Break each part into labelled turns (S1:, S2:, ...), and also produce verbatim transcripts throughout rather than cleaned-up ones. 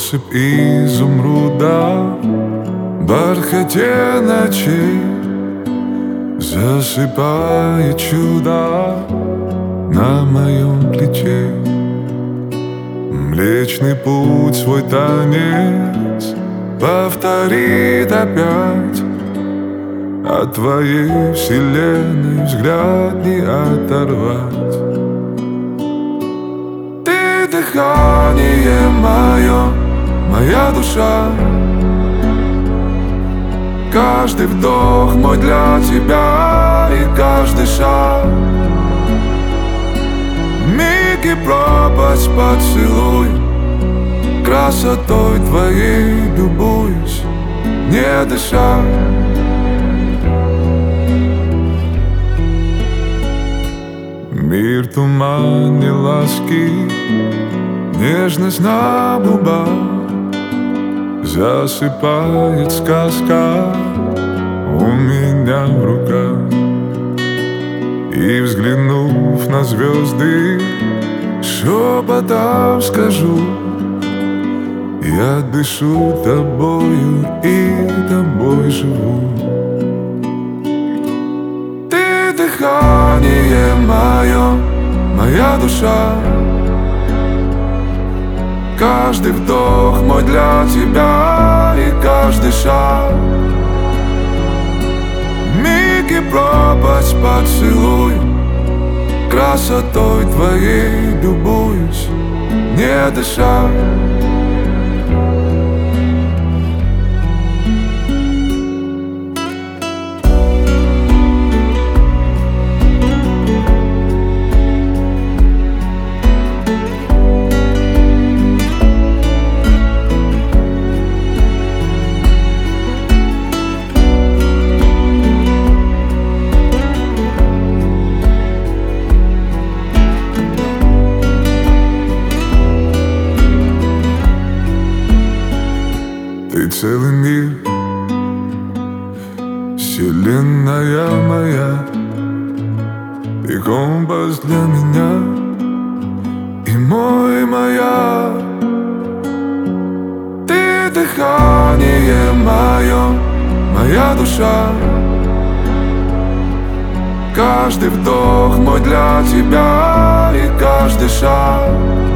S1: Россыпь изумруда в бархате ночей засыпает чудо на моем плече. Млечный путь свой танец повторит опять, от твоей вселенной взгляд не оторвать. Ты дыхание мое, моя душа, каждый вдох мой для тебя и каждый шаг. Миг и пропасть поцелуй, красотой твоей любуюсь, не дыша. Мир туманней ласки, нежность на губах, засыпает сказка у меня в руках. И взглянув на звезды, шепотом скажу: я дышу тобою и тобой живу. Ты дыхание мое, моя душа, каждый вдох мой для тебя и каждый шаг. Миг и пропасть поцелуй, красотой твоей любуюсь, не дыша. Ты целый мир, вселенная моя, ты компас для меня и мой маяк. Ты дыхание мое, моя душа, каждый вдох мой для тебя и каждый шаг.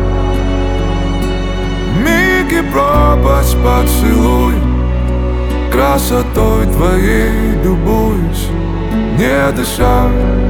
S1: Миг и пропасть поцелуй, красотой твоей любуюсь, не дыша.